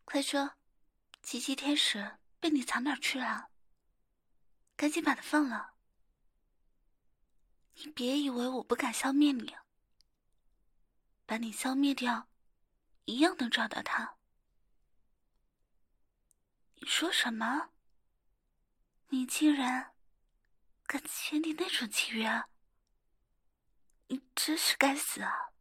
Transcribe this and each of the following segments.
快说，奇迹天使被你藏哪儿去了？赶紧把它放了。你别以为我不敢消灭你，把你消灭掉，一样能找到它。你说什么？你竟然敢签订那种契约？你真是该死啊！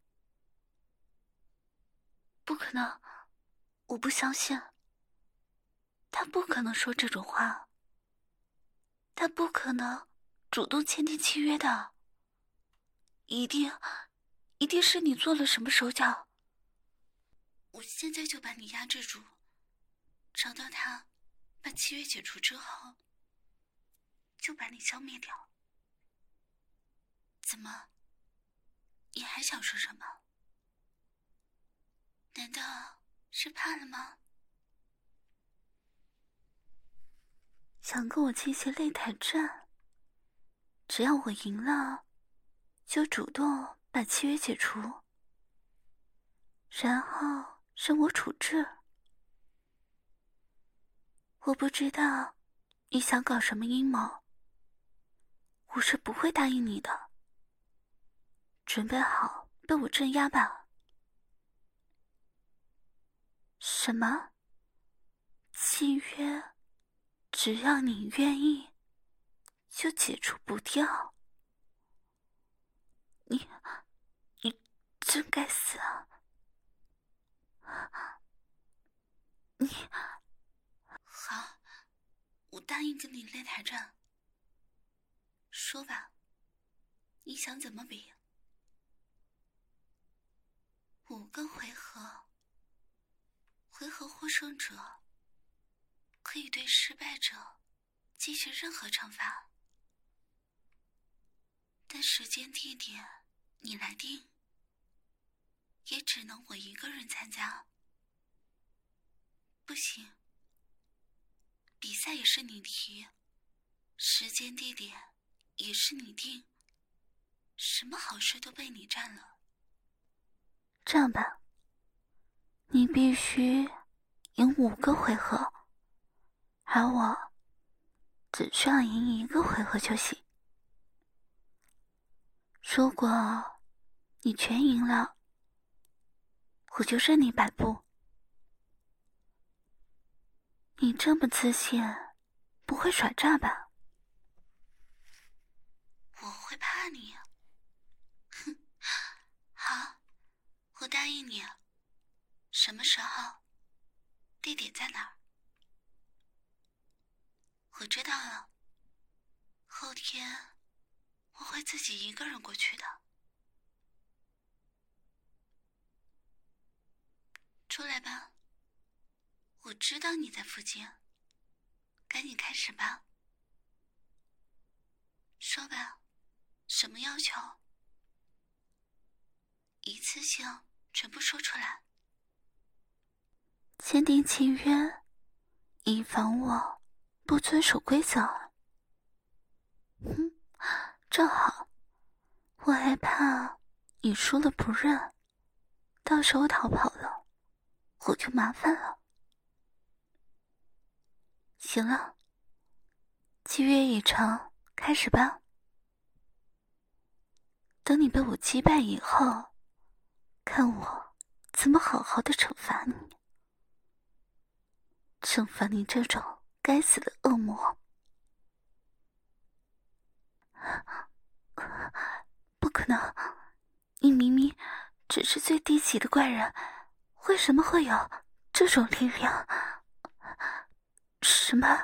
不可能，我不相信。他不可能说这种话，他不可能主动签订契约的。一定是你做了什么手脚。我现在就把你压制住，找到他，把契约解除之后，就把你消灭掉。怎么？你还想说什么？难道是怕了吗？想跟我进行擂台战？只要我赢了，就主动把契约解除，然后任我处置。我不知道你想搞什么阴谋，我是不会答应你的。准备好被我镇压吧。什么？契约只要你愿意就解除不掉？你真该死啊！你好，我答应跟你擂台战。说吧，你想怎么比？5个回合，回合获胜者可以对失败者进行任何惩罚，但时间地点你来定，也只能我一个人参加。不行，比赛也是你提，时间地点也是你定，什么好事都被你占了。这样吧，你必须赢5个回合，而我只需要赢1个回合就行。如果你全赢了，我就任你摆布。你这么自信，不会耍诈吧？我会怕你？哼，好，我答应你。什么时候？地点在哪儿？我知道了。后天我会自己一个人过去的。出来吧，我知道你在附近。赶紧开始吧。说吧，什么要求？一次性全部说出来。签订契约，以防我不遵守规则。哼，正好，我还怕你输了不认，到时候逃跑了，我就麻烦了。行了，契约已成，开始吧。等你被我击败以后，看我怎么好好的惩罚你。惩罚你这种该死的恶魔。不可能，你明明只是最低级的怪人，为什么会有这种力量？什么？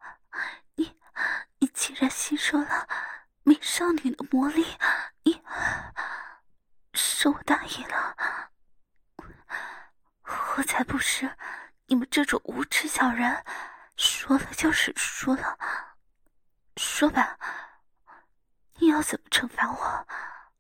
你竟然吸收了美少女的魔力？是我大意了，我才不是你们这种无耻小人，说了就是输了。说吧，你要怎么惩罚我？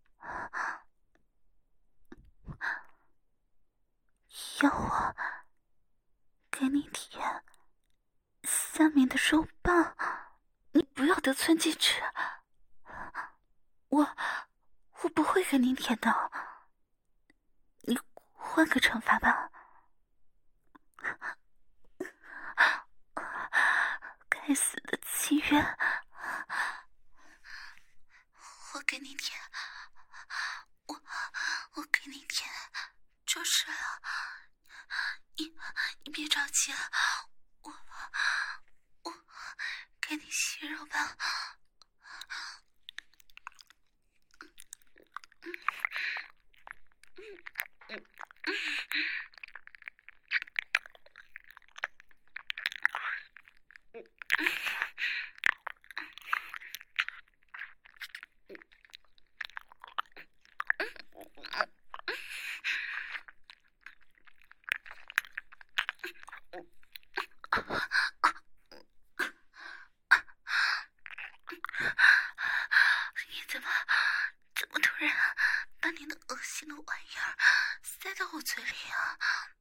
要我给你舔下面的肉棒？你不要得寸进尺，我不会给你舔的。你换个惩罚吧。 该死的契约，我给你舔，我给你舔，就是了，你别着急，我给你吸肉吧。你怎么突然把你那恶心的玩意儿塞到我嘴里啊？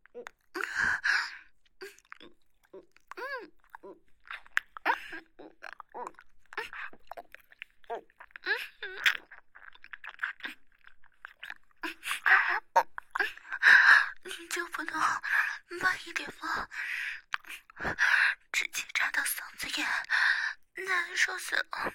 你就不能慢一点吗？直接扎到嗓子眼，难受死了。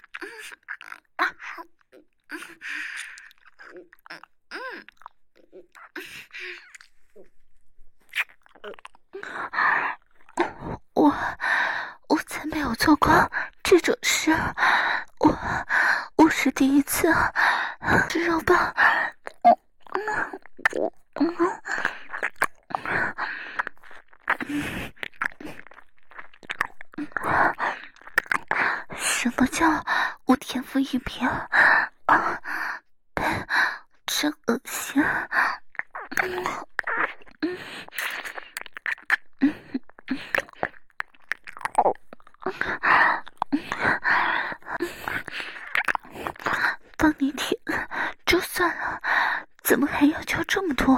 我才没有做过这种事，我是第一次吃肉棒。什么叫我天赋异禀啊？真恶心！帮你舔就算了，怎么还要求这么多？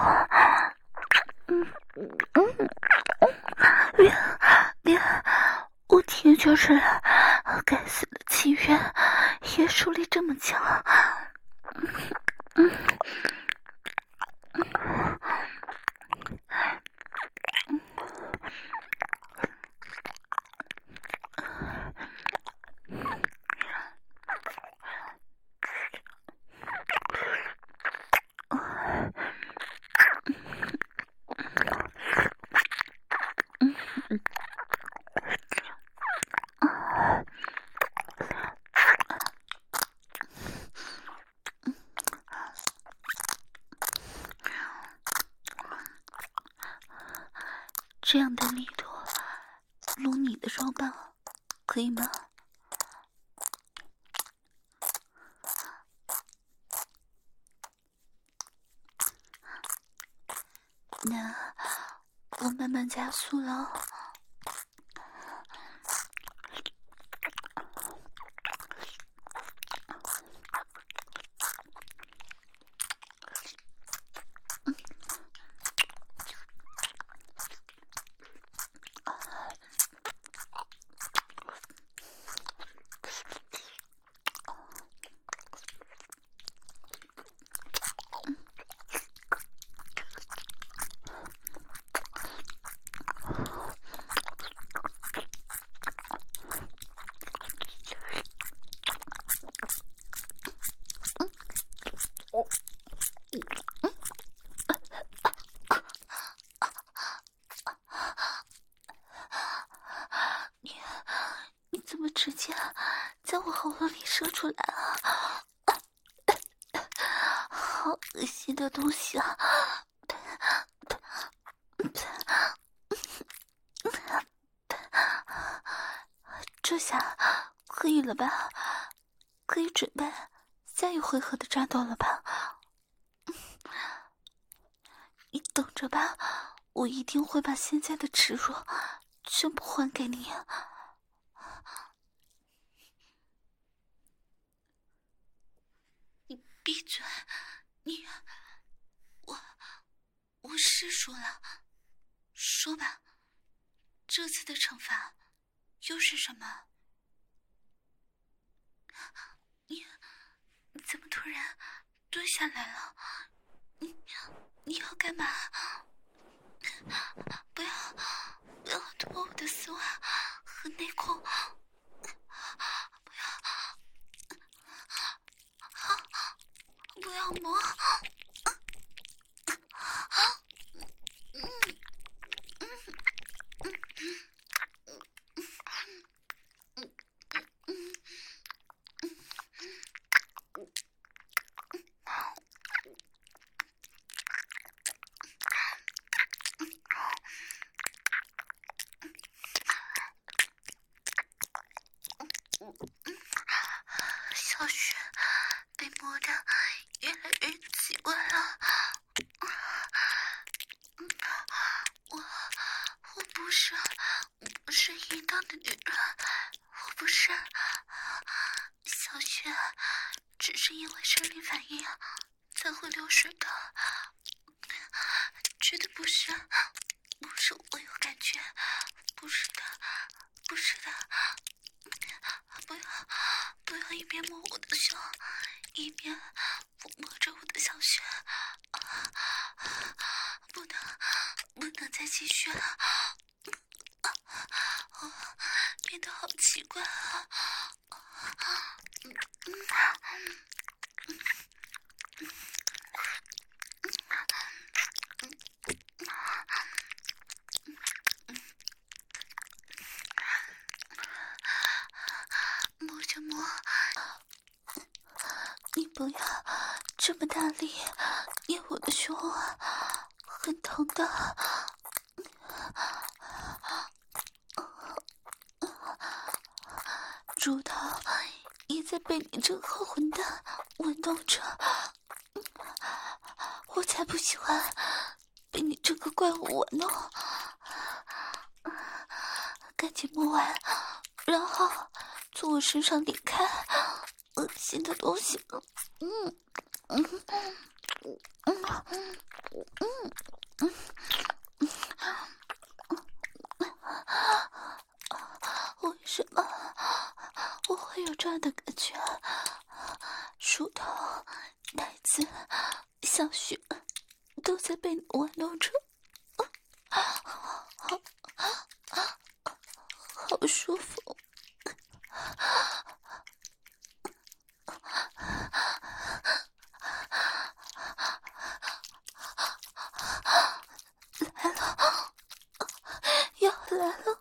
别，我舔就是了，该死的契约也树立这么强。这样的力度撸你的肉棒可以吗？那我慢慢加速了。你怎么直接在我喉咙里射出来啊？好恶心的东西啊！这下可以了吧？可以准备下一回合的战斗了吧？你等着吧，我一定会把现在的耻辱全部还给你。你闭嘴！我是说了，说吧，这次的惩罚又是什么？你怎么突然蹲下来了？你要干嘛？不要脱我的丝袜和和内裤，不要摸。小雪被摸得越来越奇怪了。我不是淫荡的女人，我不是。小雪只是因为生理反应才会流水的，绝对不是我有感觉，不是的，不要一边摸我的胸，一边摸着我的小穴，不能再继续了，变得好奇怪啊！摸着摸，你不要这么大力捏我的胸啊，很疼的。猪头也在被你这个混蛋玩弄着，我才不喜欢被你这个怪物玩弄。赶紧摸完，然后从我身上离开恶心的东西。为什么我会有这样的感觉？梳头、奶子、小穴都在被你玩弄着，好舒服。来了，要来了。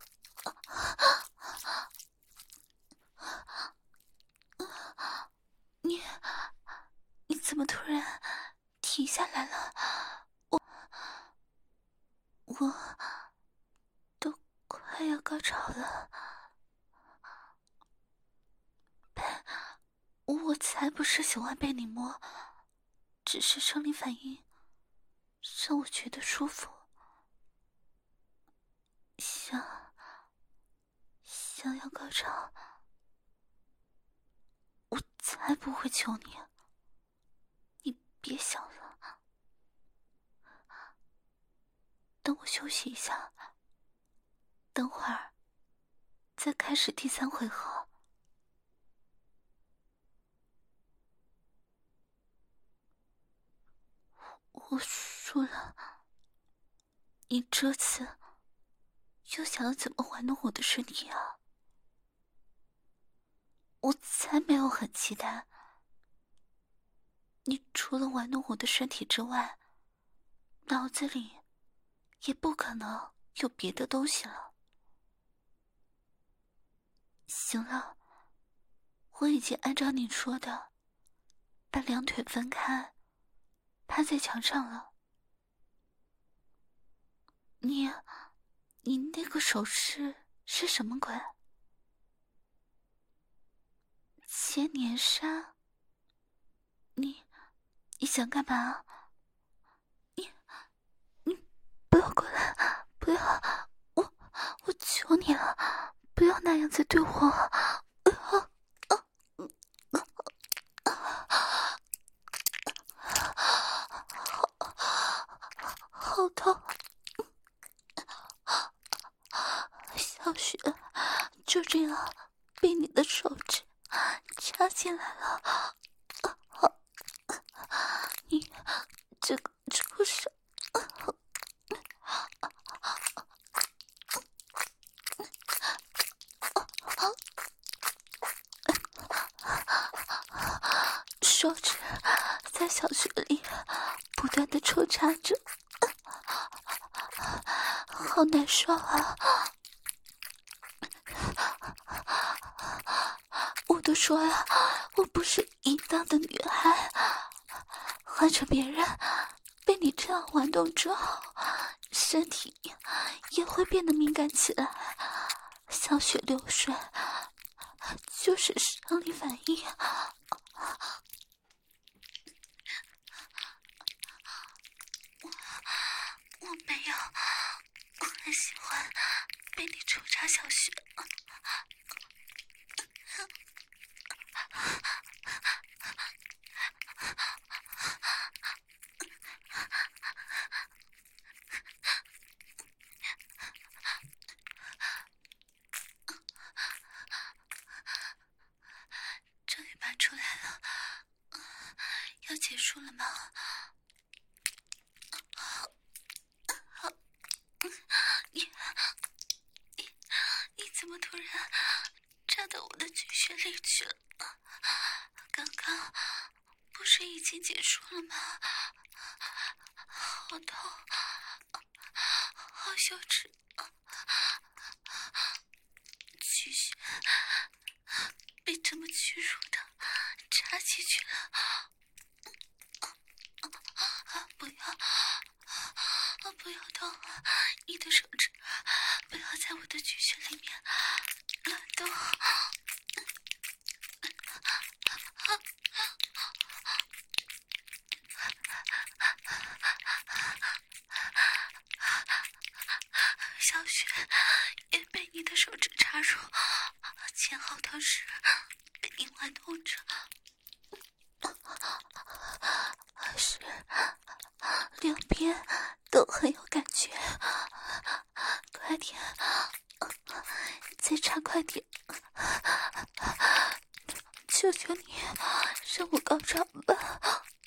你怎么突然停下来了？我都快要高潮了。我才不是喜欢被你摸，只是生理反应让我觉得舒服，想要高潮。我才不会求你，你别想了。等我休息一下，等会儿再开始第3回合。我输了，你这次又想要怎么玩弄我的身体啊？我才没有很期待。你除了玩弄我的身体之外，脑子里也不可能有别的东西了。行了，我已经按照你说的，把2腿分开，趴在墙上了。你那个手势是什么鬼？千年杀？你想干嘛？你不要过来，不要！我求你了，不要那样子对我！好痛！小雪就这样被你的手指插进来了。你这个畜生！ 在小穴里不断的抽插着，好难受啊！我都说了，我不是淫荡的女孩，换成别人被你这样玩弄之后，身体也会变得敏感起来，小血流水就是生理反应。我没有，我很喜欢被你抽插小穴。终于拔出来了，要结束了吗？你怎么突然扎到我的巨穴里去了？刚刚不是已经结束了吗？好痛，好羞耻，巨穴被这么屈辱的插进去了。不要，不要动！你的手指不要在我的巨穴里面乱动。小穴也被你的手指插入，前后都是被你玩弄着。是，两边都很有感觉。快点，再插快点！求求你，让我高潮吧！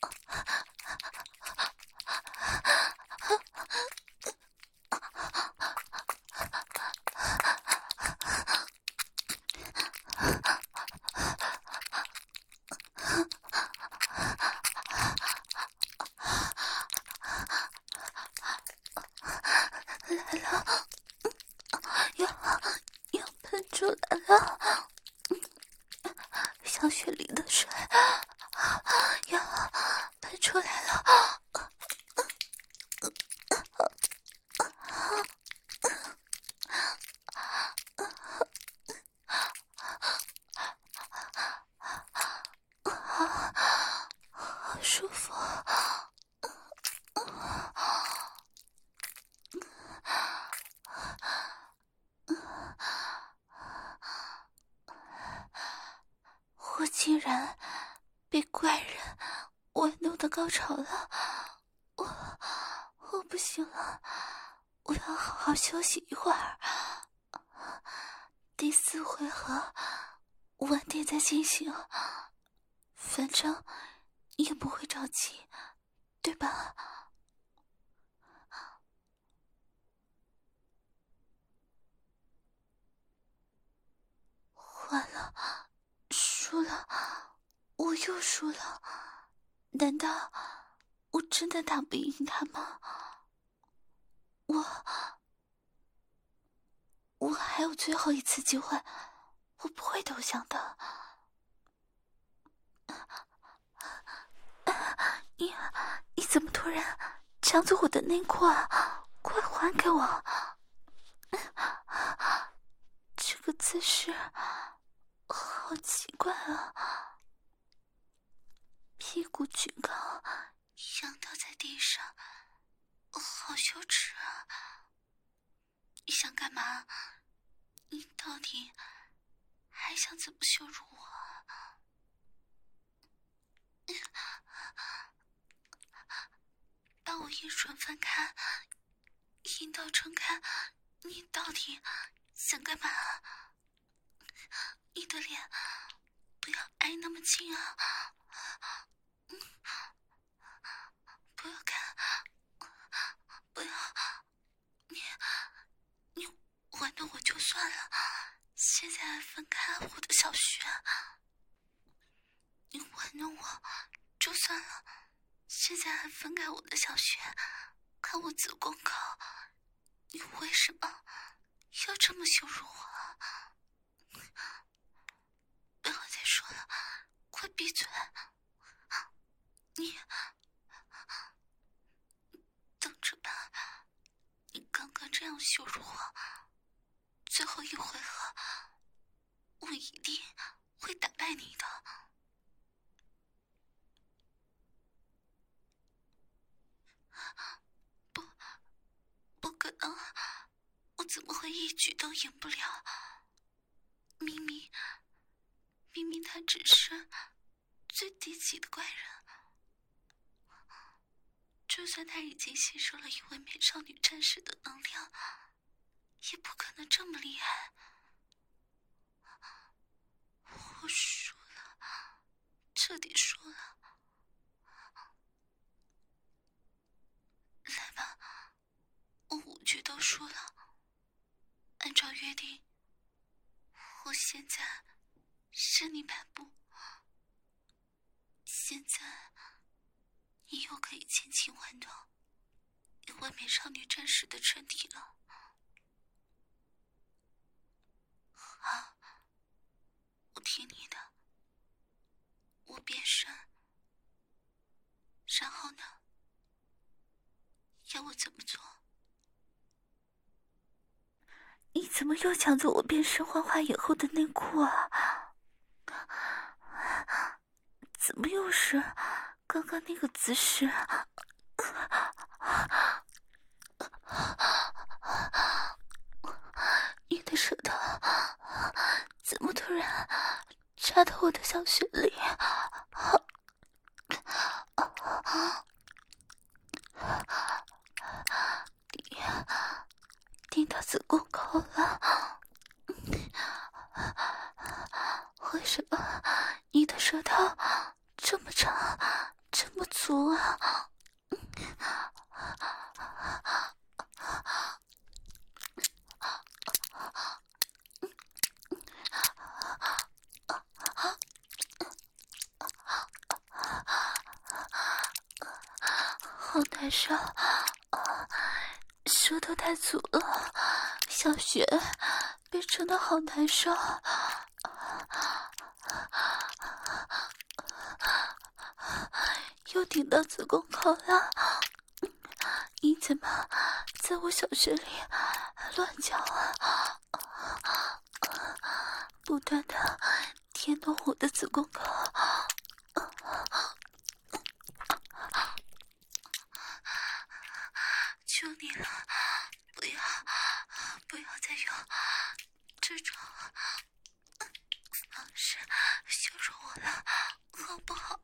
来了，要喷出来了！小穴里的水要喷出来了！好舒服！我竟然被怪人玩弄的高潮了，我不行了，我要好好休息一会儿。第4回合晚点再进行，反正也不会着急，对吧？完了，输了，我又输了。难道我真的打不赢他吗？我还有最后一次机会，我不会投降的。你怎么突然抢走我的内裤啊？快还给我！这个姿势好奇怪啊，屁股举高，仰倒在地上，好羞耻啊！你想干嘛？你到底还想怎么羞辱我？当我阴唇分开，阴道撑开，你到底想干嘛？你的脸不要挨那么近啊！不要看，不要！你玩弄我就算了，现在还分开我的小穴，你玩弄我就算算了，现在还分开我的小穴，看我子宫口，你为什么要这么羞辱我啊？不要再说了，快闭嘴！你等着吧，你刚刚这样羞辱我，最后一回合我一定会打败你的。不可能，我怎么会一局都赢不了？明明他只是最低级的怪人，就算他已经吸收了一位美少女战士的能量，也不可能这么厉害。我输了，彻底输了。来吧，我5局都输了。按照约定，我现在是你摆布，现在你又可以尽情玩弄一位美少女战士的身体了。好，我听你的，我变身，然后呢？要我怎么做？你怎么又抢走我变身幻化以后的内裤啊？怎么又是刚刚那个姿势？你的舌头怎么突然插到我的小穴里？顶到子宫口了。为什么你的舌头这么长这么粗啊？好难受，舌头太粗了，小穴被撑得好难受。又顶到子宫口了，你怎么在我小穴里乱叫啊？不断的舔动我的子宫口。求你了，不要再用这种方式羞辱我了，好不好？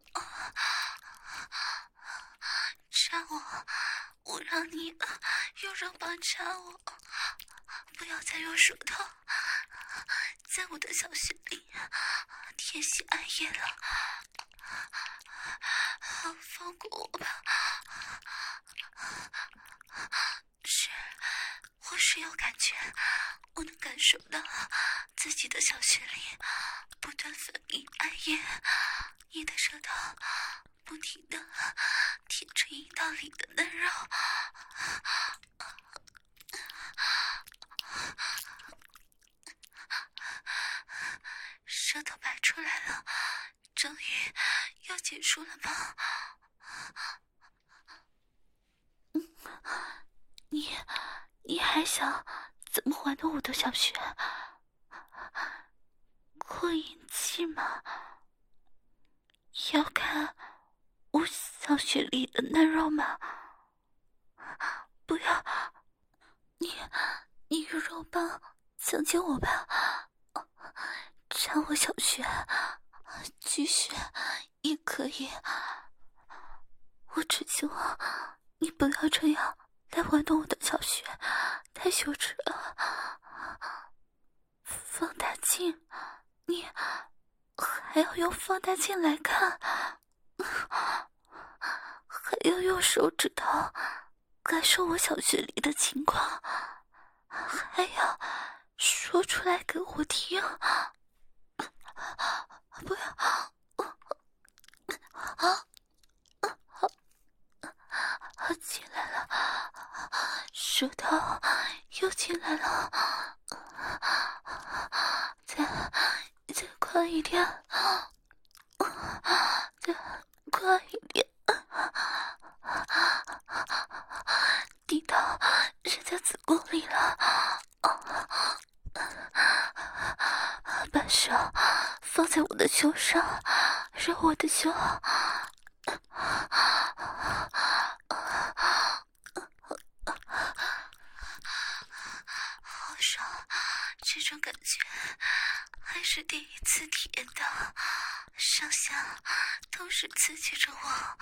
插我让你用肉棒插我，不要再用手头在我的小穴里舔洗艾叶了，放过我吧。我是有感觉，我能感受到自己的小穴里不断分泌艾叶，你的舌头不停地舔着阴道里的嫩肉，舌头摆出来了，终于要结束了吗？你还想怎么玩弄我的小穴？扩音器吗？要看我小穴里的嫩肉吗？不要，你用肉棒强奸我吧，插我小穴，继续也可以。我只希望你不要这样来玩弄我的小穴，太羞耻了。放大镜，你还要用放大镜来看，还要用手指头感受我小穴里的情况，还要说出来给我听。不要！ 舌头又进来了，再快一点，再快一点，滴到人家子宫里了。把手放在我的胸上，让我的胸好爽，这种感觉还是第一次体验到，上下都是刺激着我。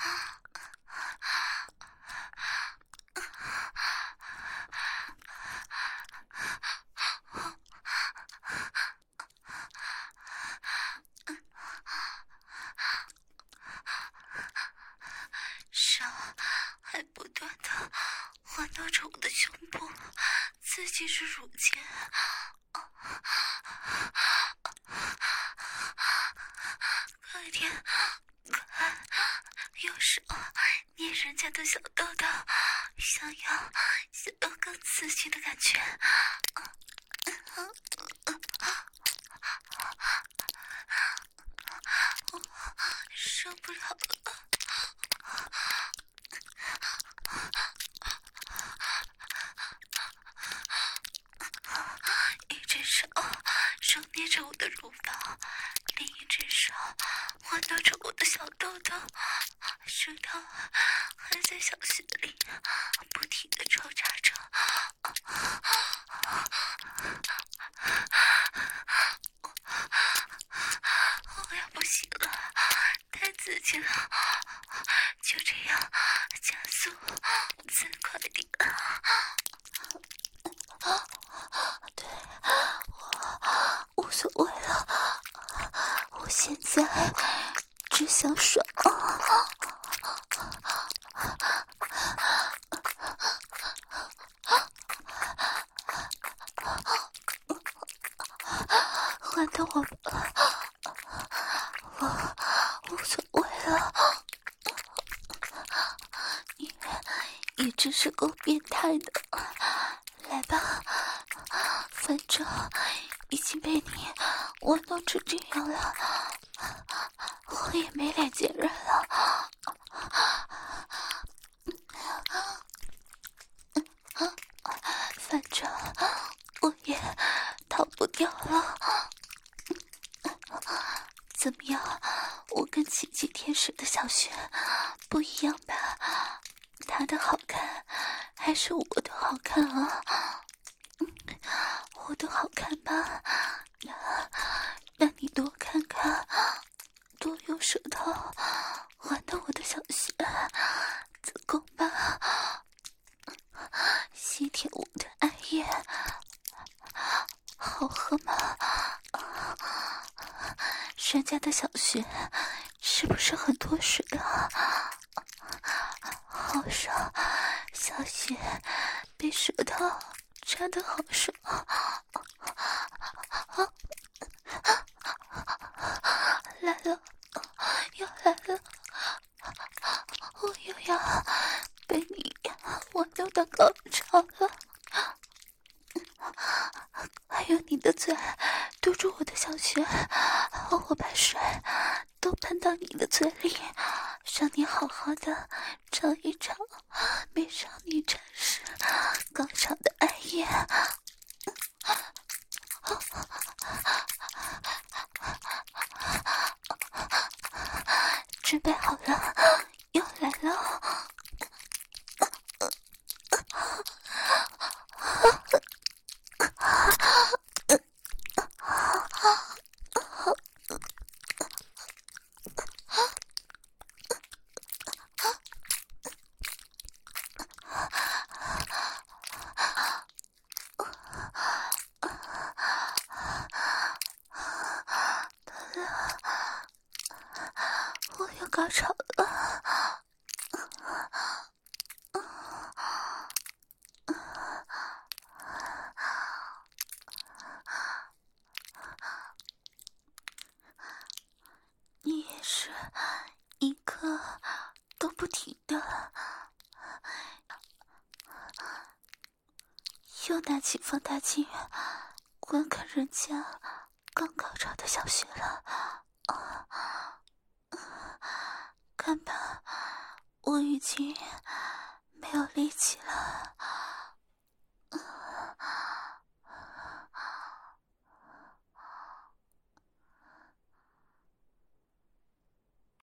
手还不断地环绕着我的胸部，刺激着乳尖。快点，快！用手捏人家的小豆豆，想要更刺激的感觉。我受不了了。一只手捏着我的乳房，另一只手环绕着我的小豆豆，舌头还在小穴里不停地抽插着。我要不行了，太刺激了，就这样加速，再快点。对，我无所谓了，我现在只想爽。换到我吧，我无所谓了。你真是够变态的，来吧，反正已经被你玩弄成这样了，我也没脸见人了。反正我也逃不掉了。怎么样，我跟奇迹天使的小雪不一样吧？他的好看还是我的好看啊？我的好看吧？那你多看看，多用舌头环到我的小穴子宫吧，吸舔我的爱液，好喝吗？人家的小穴是不是很多水啊？好爽，小穴被舌头插得好爽。来了，又来了，我又要被你玩弄到高潮了。还有你的嘴堵住我的小穴，我把水都喷到你的嘴里，让你好好的尝一尝美少女战士高潮的爱液。准备好了，要来了。我要高潮了。你也是一刻都不停的又拿起放大镜观看人家刚高潮的小穴了。看吧，我已经没有力气